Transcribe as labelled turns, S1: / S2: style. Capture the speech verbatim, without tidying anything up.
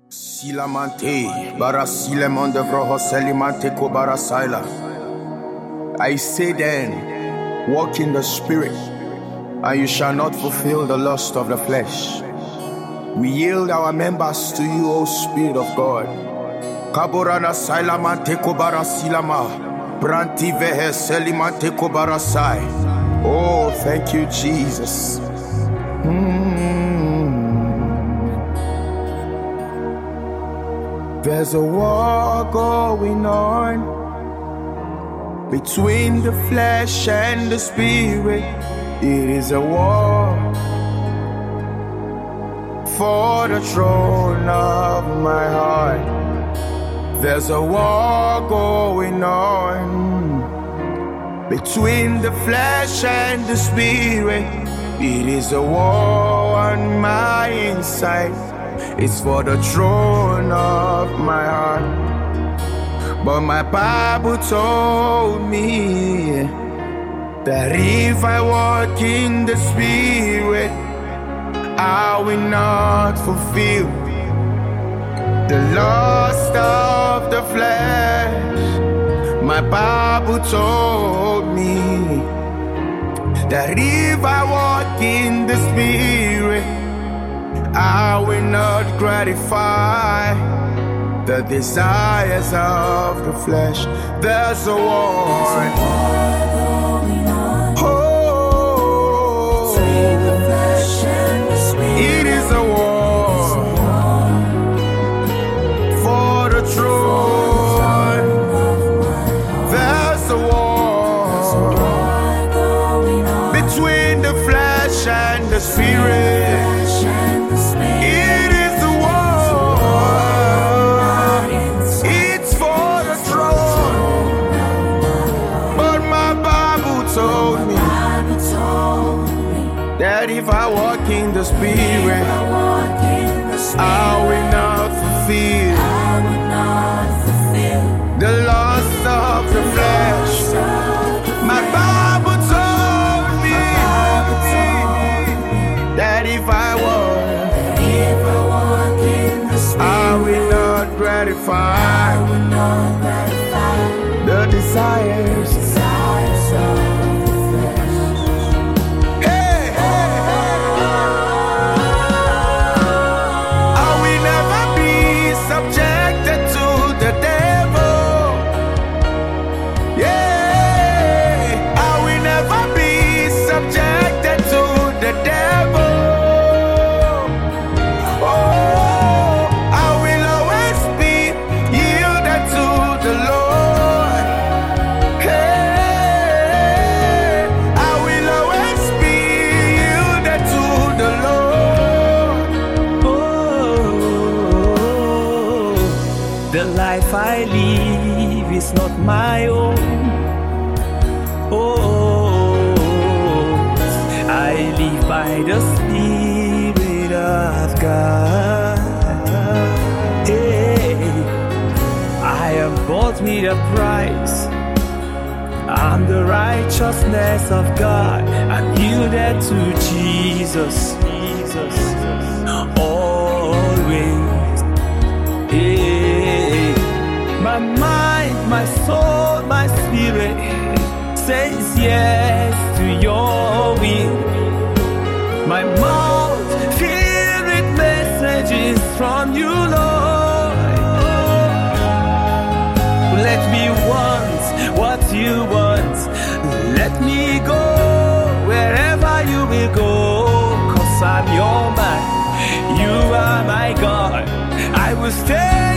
S1: Silamante, Barasilemon de Vrohoselimante Kobarasaila. I say then, walk in the Spirit, and you shall not fulfill the lust of the flesh. We yield our members to you, O Spirit of God. Kaborana Sailamante Kobarasilama, Branti Vehe Selimante Kobarasai. Oh, thank you, Jesus. Mm. There's a war going on between the flesh and the spirit. It is a war for the throne of my heart. There's a war going on between the flesh and the spirit. It is a war on my inside. It's for the throne of my heart. But my Bible told me that if I walk in the Spirit, I will not fulfill the lust of the flesh. My Bible told me that if I walk in the Spirit, I will not gratify the desires of the flesh. There's a war. Oh, between the flesh and the spirit. It is a war for the throne. There's a war between the flesh and the spirit. That if I walk in the Spirit, I will not fulfill the lust of the flesh. My Bible told me that if I walk, I will not gratify the desires of
S2: the life I live is not my own. Oh, I live by the Spirit of God. Hey, I am bought with a price. I'm the righteousness of God. I'm yielded to Jesus. Jesus, always. Hey. My mind, my soul, my spirit says yes to your will. My mouth filled with messages from you, Lord. Let me want what you want. Let me go wherever you will go. Cause I'm your man, you are my God. I will stay